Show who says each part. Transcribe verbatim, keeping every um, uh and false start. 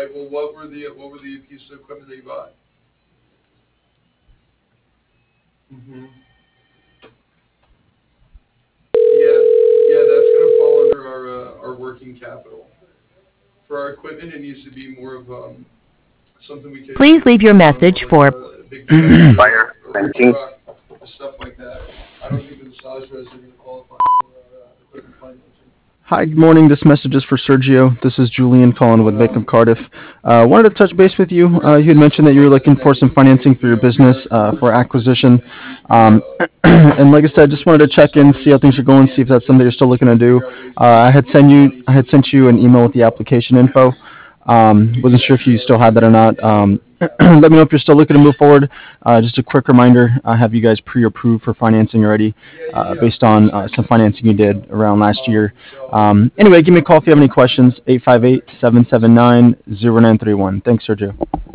Speaker 1: right. Well, what were the what were the pieces of equipment that you bought? Mm-hmm. Yeah, yeah, that's gonna fall under our uh, our working capital. For our equipment, it needs to be more of um, something we could we
Speaker 2: Please
Speaker 1: could
Speaker 2: leave your
Speaker 1: lease on,
Speaker 2: message
Speaker 1: or like
Speaker 2: for
Speaker 1: a, a big tractor or, or a truck, stuff like that. I don't think the massage beds are gonna qualify for our uh, equipment financing.
Speaker 3: Hi, good morning. This message is for Sergio. This is Julian calling with Bank of Cardiff. Uh, wanted to touch base with you. Uh, you had mentioned that you were looking for some financing for your business uh, for acquisition. Um, and like I said, just wanted to check in, see how things are going, see if that's something you're still looking to do. Uh, I had sent you, I had sent you an email with the application info. Um, wasn't sure if you still had that or not. Um, let me know if you're still looking to move forward. Uh, just a quick reminder, I have you guys pre-approved for financing already uh, based on uh, some financing you did around last year. Um, anyway, give me a call if you have any questions, eight five eight, seven seven nine, zero nine three one. Thanks, Sergio.